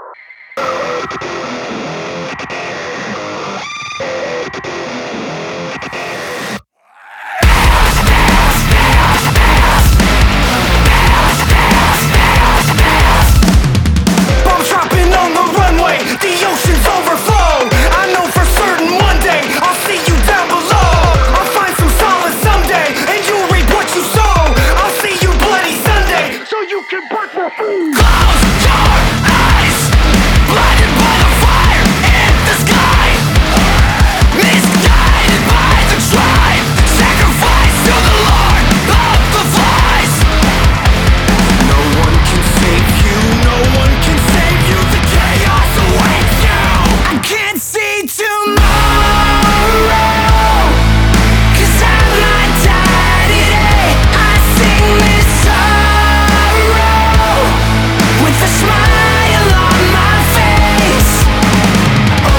Bombs dropping on the runway, the oceans overflow. I know for certain one day I'll see you down below. I'll find some solace someday, and you'll reap what you sow. I'll see you bloody Sunday, so you can work for food. Close your eyes, blinded by the fire in the sky, misguided by the tribe, sacrifice to the Lord of the flies. No one can save you, no one can save you. The chaos awaits you. I can't see tomorrow, 'cause I'm not tired today. I sing this sorrow with a smile on my face. Oh,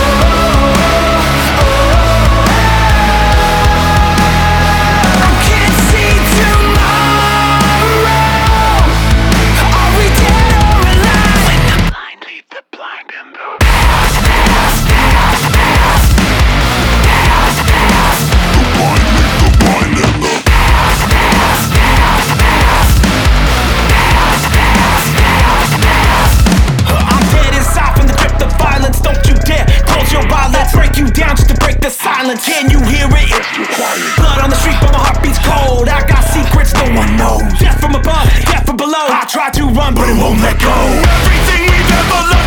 I can't see tomorrow. Are we dead or alive? When the blind lead the blind and the I'm dead inside from the grip of violence. Don't you dare close your eyelids. Break you down just to break the silence. Can you hear it? Blood on the street, but my heart beats cold. I got secrets no one knows. Death from above, death from below. I try to run, but it won't let go. Everything we've ever loved